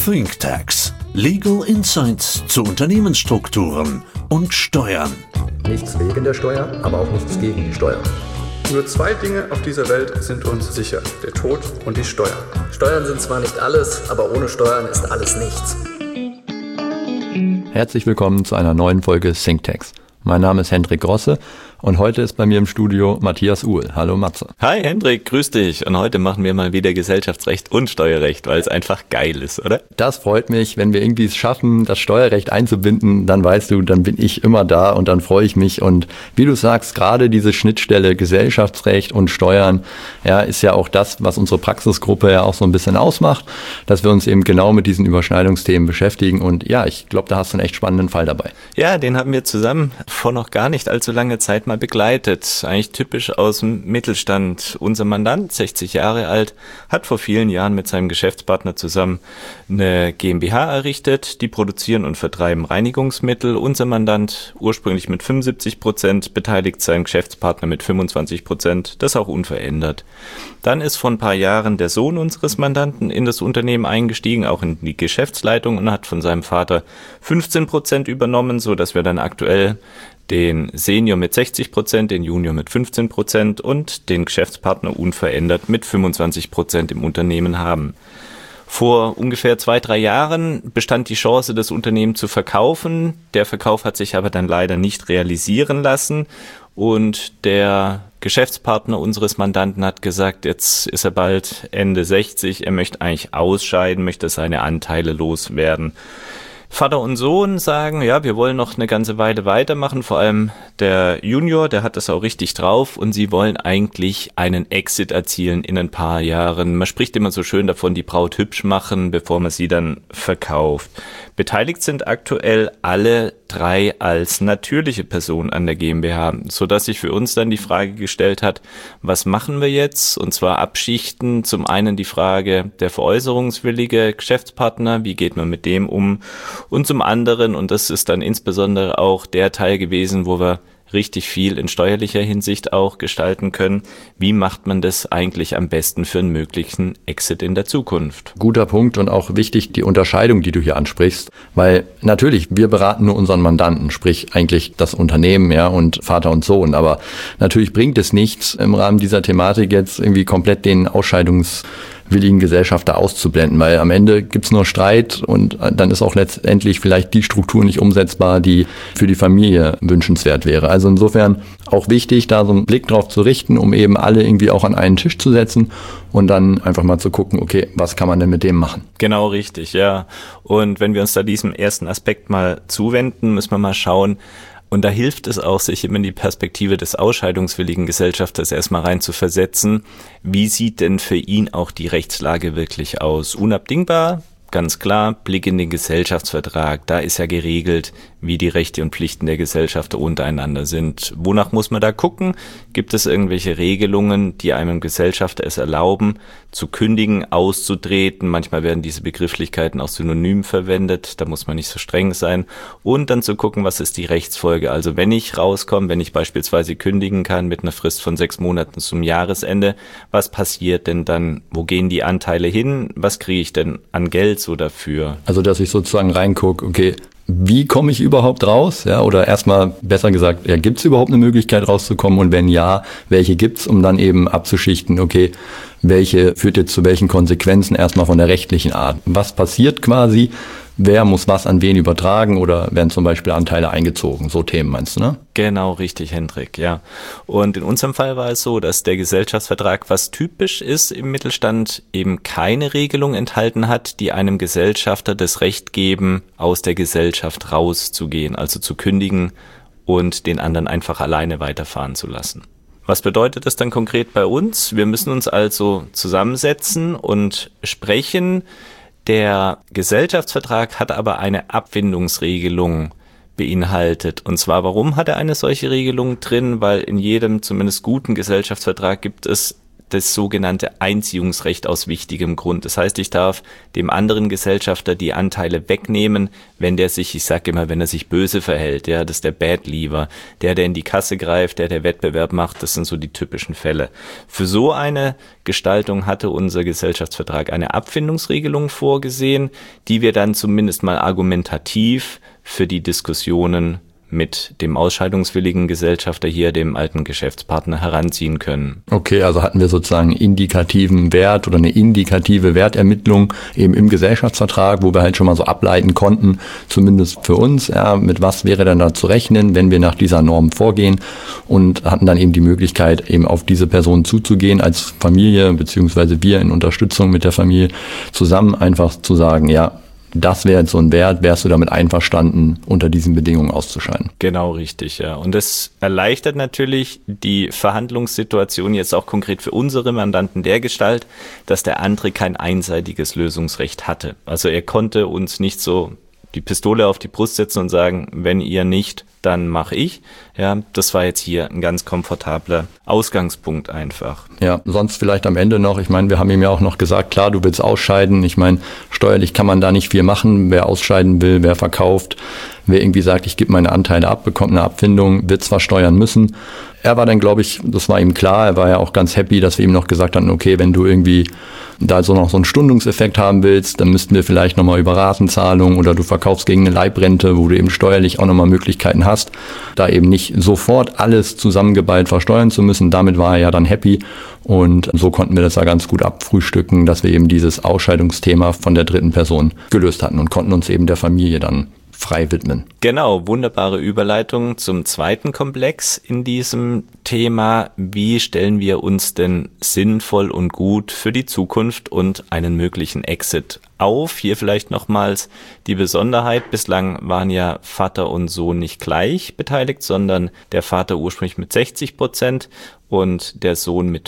ThinkTax. Legal Insights zu Unternehmensstrukturen und Steuern. Nichts wegen der Steuer, aber auch nichts gegen die Steuer. Nur zwei Dinge auf dieser Welt sind uns sicher: der Tod und die Steuern. Steuern sind zwar nicht alles, aber ohne Steuern ist alles nichts. Herzlich willkommen zu einer neuen Folge ThinkTax. Mein Name ist Hendrik Grosse und heute ist bei mir im Studio Matthias Uhl. Hallo Matze. Hi Hendrik, grüß dich. Und heute machen wir mal wieder Gesellschaftsrecht und Steuerrecht, weil es einfach geil ist, oder? Das freut mich. Wenn wir irgendwie es schaffen, das Steuerrecht einzubinden, dann weißt du, dann bin ich immer da und dann freue ich mich. Und wie du sagst, gerade diese Schnittstelle Gesellschaftsrecht und Steuern, ja, ist ja auch das, was unsere Praxisgruppe ja auch so ein bisschen ausmacht, dass wir uns eben genau mit diesen Überschneidungsthemen beschäftigen. Und ja, ich glaube, da hast du einen echt spannenden Fall dabei. Ja, den haben wir zusammen vor noch gar nicht allzu langer Zeit mal begleitet. Eigentlich typisch aus dem Mittelstand. Unser Mandant, 60 Jahre alt, hat vor vielen Jahren mit seinem Geschäftspartner zusammen eine GmbH errichtet. Die produzieren und vertreiben Reinigungsmittel. Unser Mandant ursprünglich mit 75%, beteiligt seinen Geschäftspartner mit 25%. Das auch unverändert. Dann ist vor ein paar Jahren der Sohn unseres Mandanten in das Unternehmen eingestiegen, auch in die Geschäftsleitung, und hat von seinem Vater 15% übernommen, so dass wir dann aktuell den Senior mit 60%, den Junior mit 15% und den Geschäftspartner unverändert mit 25% im Unternehmen haben. Vor ungefähr 2-3 Jahren bestand die Chance, das Unternehmen zu verkaufen. Der Verkauf hat sich aber dann leider nicht realisieren lassen und der Geschäftspartner unseres Mandanten hat gesagt, jetzt ist er bald Ende 60, er möchte eigentlich ausscheiden, möchte seine Anteile loswerden. Vater und Sohn sagen, ja, wir wollen noch eine ganze Weile weitermachen, vor allem der Junior, der hat das auch richtig drauf und sie wollen eigentlich einen Exit erzielen in ein paar Jahren. Man spricht immer so schön davon, die Braut hübsch machen, bevor man sie dann verkauft. Beteiligt sind aktuell alle 3 als natürliche Personen an der GmbH, sodass sich für uns dann die Frage gestellt hat, was machen wir jetzt? Und zwar abschichten. Zum einen die Frage der veräußerungswillige Geschäftspartner, wie geht man mit dem um? Und zum anderen, und das ist dann insbesondere auch der Teil gewesen, wo wir richtig viel in steuerlicher Hinsicht auch gestalten können. Wie macht man das eigentlich am besten für einen möglichen Exit in der Zukunft? Guter Punkt und auch wichtig die Unterscheidung, die du hier ansprichst, weil natürlich, wir beraten nur unseren Mandanten, sprich eigentlich das Unternehmen, ja, und Vater und Sohn, aber natürlich bringt es nichts im Rahmen dieser Thematik jetzt irgendwie komplett den ausscheidungswilligen Gesellschafter auszublenden, weil am Ende gibt's nur Streit und dann ist auch letztendlich vielleicht die Struktur nicht umsetzbar, die für die Familie wünschenswert wäre. Also insofern auch wichtig, da so einen Blick drauf zu richten, um eben alle irgendwie auch an einen Tisch zu setzen und dann einfach mal zu gucken, okay, was kann man denn mit dem machen? Genau, richtig, ja. Und wenn wir uns da diesem ersten Aspekt mal zuwenden, müssen wir mal schauen. Und da hilft es auch, sich immer in die Perspektive des ausscheidungswilligen Gesellschafters erstmal rein zu versetzen. Wie sieht denn für ihn auch die Rechtslage wirklich aus? Unabdingbar, ganz klar, Blick in den Gesellschaftsvertrag. Da ist ja geregelt, wie die Rechte und Pflichten der Gesellschafter untereinander sind. Wonach muss man da gucken? Gibt es irgendwelche Regelungen, die einem Gesellschafter es erlauben, zu kündigen, auszutreten? Manchmal werden diese Begrifflichkeiten auch synonym verwendet, da muss man nicht so streng sein. Und dann zu gucken, was ist die Rechtsfolge? Also wenn ich rauskomme, wenn ich beispielsweise kündigen kann mit einer Frist von 6 Monaten zum Jahresende, was passiert denn dann? Wo gehen die Anteile hin? Was kriege ich denn an Geld so dafür? Also dass ich sozusagen reingucke, okay, wie komme ich überhaupt raus? Ja, oder erstmal besser gesagt, ja, gibt es überhaupt eine Möglichkeit rauszukommen und wenn ja, welche gibt's, um dann eben abzuschichten, okay, welche führt jetzt zu welchen Konsequenzen erstmal von der rechtlichen Art? Was passiert quasi? Wer muss was an wen übertragen oder werden zum Beispiel Anteile eingezogen? So Themen meinst du, ne? Genau, richtig, Hendrik, ja. Und in unserem Fall war es so, dass der Gesellschaftsvertrag, was typisch ist im Mittelstand, eben keine Regelung enthalten hat, die einem Gesellschafter das Recht geben, aus der Gesellschaft rauszugehen, also zu kündigen und den anderen einfach alleine weiterfahren zu lassen. Was bedeutet das dann konkret bei uns? Wir müssen uns also zusammensetzen und sprechen. Der Gesellschaftsvertrag hat aber eine Abfindungsregelung beinhaltet. Und zwar, warum hat er eine solche Regelung drin? Weil in jedem zumindest guten Gesellschaftsvertrag gibt es das sogenannte Einziehungsrecht aus wichtigem Grund. Das heißt, ich darf dem anderen Gesellschafter die Anteile wegnehmen, wenn der sich, ich sage immer, wenn er sich böse verhält. Ja, das ist der Bad Leaver, der in die Kasse greift, der Wettbewerb macht. Das sind so die typischen Fälle. Für so eine Gestaltung hatte unser Gesellschaftsvertrag eine Abfindungsregelung vorgesehen, die wir dann zumindest mal argumentativ für die Diskussionen mit dem ausscheidungswilligen Gesellschafter hier, dem alten Geschäftspartner, heranziehen können. Okay, also hatten wir sozusagen indikativen Wert oder eine indikative Wertermittlung eben im Gesellschaftsvertrag, wo wir halt schon mal so ableiten konnten, zumindest für uns, ja, mit was wäre dann da zu rechnen, wenn wir nach dieser Norm vorgehen, und hatten dann eben die Möglichkeit, eben auf diese Person zuzugehen als Familie, beziehungsweise wir in Unterstützung mit der Familie zusammen einfach zu sagen, ja, das wäre jetzt so ein Wert, wärst du damit einverstanden, unter diesen Bedingungen auszuscheiden? Genau, richtig, ja. Und das erleichtert natürlich die Verhandlungssituation jetzt auch konkret für unsere Mandanten dergestalt, dass der andere kein einseitiges Lösungsrecht hatte. Also er konnte uns nicht so die Pistole auf die Brust setzen und sagen, wenn ihr nicht, dann mache ich. Ja, das war jetzt hier ein ganz komfortabler Ausgangspunkt einfach. Ja, sonst vielleicht am Ende noch, ich meine, wir haben ihm ja auch noch gesagt, klar, du willst ausscheiden. Ich meine, steuerlich kann man da nicht viel machen. Wer ausscheiden will, wer verkauft, wer irgendwie sagt, ich gebe meine Anteile ab, bekommt eine Abfindung, wird zwar steuern müssen. Er war dann, glaube ich, das war ihm klar, er war ja auch ganz happy, dass wir ihm noch gesagt hatten, okay, wenn du irgendwie da so noch so einen Stundungseffekt haben willst, dann müssten wir vielleicht nochmal über Ratenzahlung oder du verkaufst gegen eine Leibrente, wo du eben steuerlich auch nochmal Möglichkeiten hast, da eben nicht sofort alles zusammengeballt versteuern zu müssen. Damit war er ja dann happy, und so konnten wir das ja ganz gut abfrühstücken, dass wir eben dieses Ausscheidungsthema von der dritten Person gelöst hatten und konnten uns eben der Familie dann frei widmen. Genau, wunderbare Überleitung zum zweiten Komplex in diesem Thema. Wie stellen wir uns denn sinnvoll und gut für die Zukunft und einen möglichen Exit auf? Hier vielleicht nochmals die Besonderheit. Bislang waren ja Vater und Sohn nicht gleich beteiligt, sondern der Vater ursprünglich mit 60% und der Sohn mit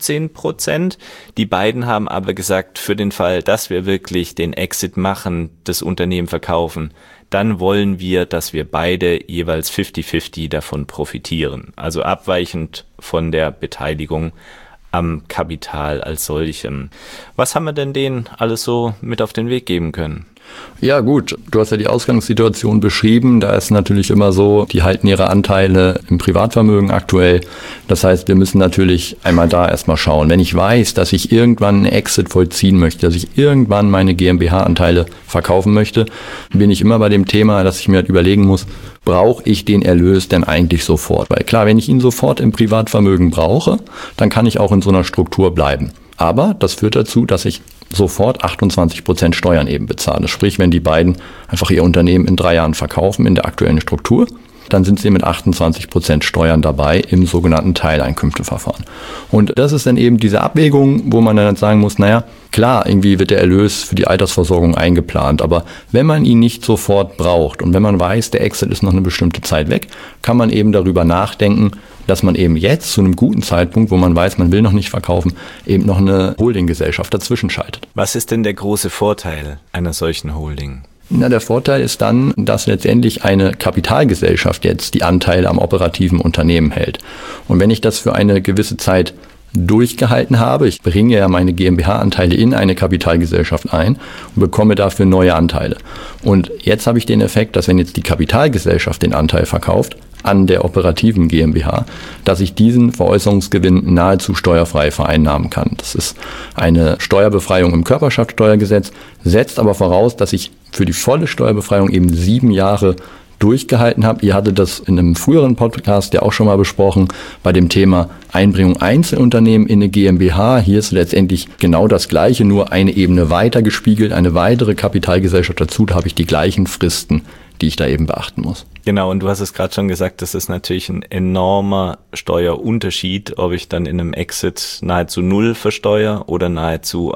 15%. Die beiden haben aber gesagt, für den Fall, dass wir wirklich den Exit machen, das Unternehmen verkaufen, dann wollen wir, dass wir beide jeweils 50-50 davon profitieren. Also abweichend von der Beteiligung am Kapital als solchem. Was haben wir denn denen alles so mit auf den Weg geben können? Ja gut, du hast ja die Ausgangssituation beschrieben, da ist natürlich immer so, die halten ihre Anteile im Privatvermögen aktuell. Das heißt, wir müssen natürlich einmal da erstmal schauen. Wenn ich weiß, dass ich irgendwann einen Exit vollziehen möchte, dass ich irgendwann meine GmbH-Anteile verkaufen möchte, bin ich immer bei dem Thema, dass ich mir halt überlegen muss, brauche ich den Erlös denn eigentlich sofort? Weil klar, wenn ich ihn sofort im Privatvermögen brauche, dann kann ich auch in so einer Struktur bleiben. Aber das führt dazu, dass ich sofort 28% Steuern eben bezahle. Sprich, wenn die beiden einfach ihr Unternehmen in 3 Jahren verkaufen in der aktuellen Struktur, dann sind sie mit 28% Steuern dabei im sogenannten Teileinkünfteverfahren. Und das ist dann eben diese Abwägung, wo man dann sagen muss, naja, klar, irgendwie wird der Erlös für die Altersversorgung eingeplant, aber wenn man ihn nicht sofort braucht und wenn man weiß, der Exit ist noch eine bestimmte Zeit weg, kann man eben darüber nachdenken, dass man eben jetzt zu einem guten Zeitpunkt, wo man weiß, man will noch nicht verkaufen, eben noch eine Holdinggesellschaft dazwischen schaltet. Was ist denn der große Vorteil einer solchen Holding? Na, der Vorteil ist dann, dass letztendlich eine Kapitalgesellschaft jetzt die Anteile am operativen Unternehmen hält. Und wenn ich das für eine gewisse Zeit durchgehalten habe, ich bringe ja meine GmbH-Anteile in eine Kapitalgesellschaft ein und bekomme dafür neue Anteile. Und jetzt habe ich den Effekt, dass wenn jetzt die Kapitalgesellschaft den Anteil verkauft an der operativen GmbH, dass ich diesen Veräußerungsgewinn nahezu steuerfrei vereinnahmen kann. Das ist eine Steuerbefreiung im Körperschaftsteuergesetz, setzt aber voraus, dass ich für die volle Steuerbefreiung eben 7 Jahre durchgehalten habe. Ihr hattet das in einem früheren Podcast ja auch schon mal besprochen, bei dem Thema Einbringung Einzelunternehmen in eine GmbH. Hier ist letztendlich genau das Gleiche, nur eine Ebene weiter gespiegelt, eine weitere Kapitalgesellschaft dazu, da habe ich die gleichen Fristen, die ich da eben beachten muss. Genau, und du hast es gerade schon gesagt, das ist natürlich ein enormer Steuerunterschied, ob ich dann in einem Exit nahezu 0 versteuere oder nahezu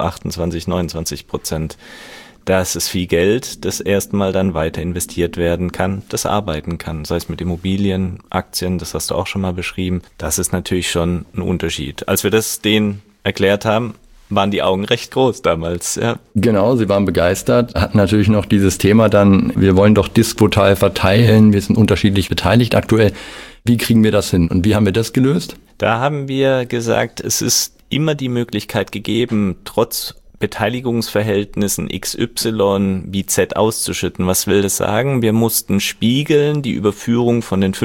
28-29%. Das ist viel Geld, das erstmal dann weiter investiert werden kann, das arbeiten kann, sei es mit Immobilien, Aktien, das hast du auch schon mal beschrieben. Das ist natürlich schon ein Unterschied. Als wir das denen erklärt haben, waren die Augen recht groß damals, ja. Genau, sie waren begeistert, hatten natürlich noch dieses Thema dann, wir wollen doch Diskvotal verteilen, wir sind unterschiedlich beteiligt aktuell. Wie kriegen wir das hin und wie haben wir das gelöst? Da haben wir gesagt, es ist immer die Möglichkeit gegeben, trotz Beteiligungsverhältnissen XY wie Z auszuschütten. Was will das sagen? Wir mussten spiegeln die Überführung von den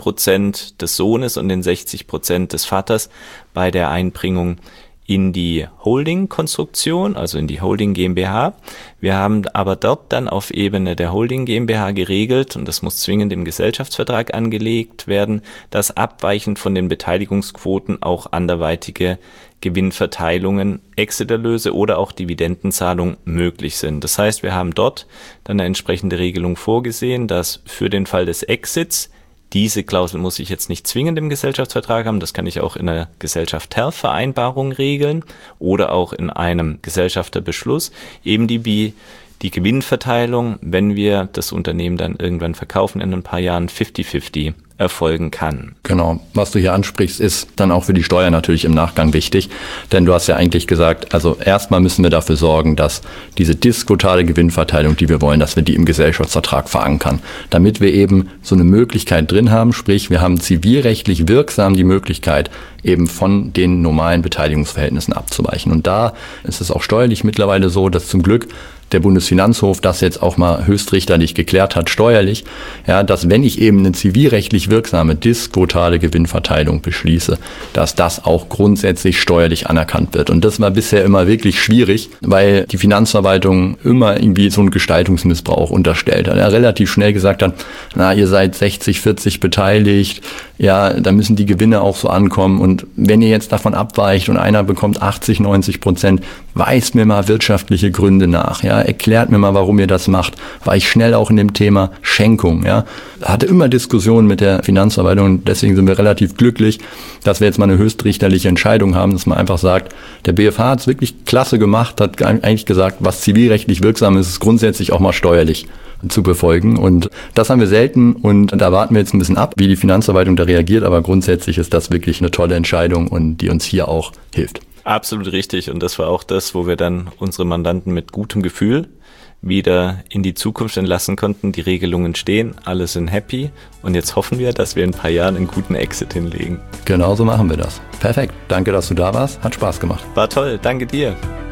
15% des Sohnes und den 60% des Vaters bei der Einbringung in die Holding-Konstruktion, also in die Holding GmbH. Wir haben aber dort dann auf Ebene der Holding GmbH geregelt, und das muss zwingend im Gesellschaftsvertrag angelegt werden, dass abweichend von den Beteiligungsquoten auch anderweitige Gewinnverteilungen, Exiterlöse oder auch Dividendenzahlungen möglich sind. Das heißt, wir haben dort dann eine entsprechende Regelung vorgesehen, dass für den Fall des Exits, diese Klausel muss ich jetzt nicht zwingend im Gesellschaftsvertrag haben, das kann ich auch in einer Gesellschaftervereinbarung regeln oder auch in einem Gesellschafterbeschluss, eben die Gewinnverteilung, wenn wir das Unternehmen dann irgendwann verkaufen, in ein paar Jahren 50-50 erfolgen kann. Genau. Was du hier ansprichst, ist dann auch für die Steuer natürlich im Nachgang wichtig, denn du hast ja eigentlich gesagt, also erstmal müssen wir dafür sorgen, dass diese diskotale Gewinnverteilung, die wir wollen, dass wir die im Gesellschaftsvertrag verankern, damit wir eben so eine Möglichkeit drin haben, sprich wir haben zivilrechtlich wirksam die Möglichkeit, eben von den normalen Beteiligungsverhältnissen abzuweichen. Und da ist es auch steuerlich mittlerweile so, dass zum Glück der Bundesfinanzhof das jetzt auch mal höchstrichterlich geklärt hat, steuerlich, ja, dass wenn ich eben eine zivilrechtlich wirksame diskotale Gewinnverteilung beschließe, dass das auch grundsätzlich steuerlich anerkannt wird. Und das war bisher immer wirklich schwierig, weil die Finanzverwaltung immer irgendwie so einen Gestaltungsmissbrauch unterstellt hat. Er relativ schnell gesagt hat, na, ihr seid 60-40 beteiligt, ja, da müssen die Gewinne auch so ankommen. Und wenn ihr jetzt davon abweicht und einer bekommt 80-90%, weist mir mal wirtschaftliche Gründe nach, ja, erklärt mir mal, warum ihr das macht. War ich schnell auch in dem Thema Schenkung, ja. Hatte immer Diskussionen mit der Finanzverwaltung und deswegen sind wir relativ glücklich, dass wir jetzt mal eine höchstrichterliche Entscheidung haben, dass man einfach sagt, der BFH hat es wirklich klasse gemacht, hat eigentlich gesagt, was zivilrechtlich wirksam ist, ist grundsätzlich auch mal steuerlich zu befolgen. Und das haben wir selten und da warten wir jetzt ein bisschen ab, wie die Finanzverwaltung da reagiert, aber grundsätzlich ist das wirklich eine tolle Entscheidung und die uns hier auch hilft. Absolut richtig, und das war auch das, wo wir dann unsere Mandanten mit gutem Gefühl wieder in die Zukunft entlassen konnten. Die Regelungen stehen, alle sind happy und jetzt hoffen wir, dass wir in ein paar Jahren einen guten Exit hinlegen. Genau so machen wir das. Perfekt, danke, dass du da warst, hat Spaß gemacht. War toll, danke dir.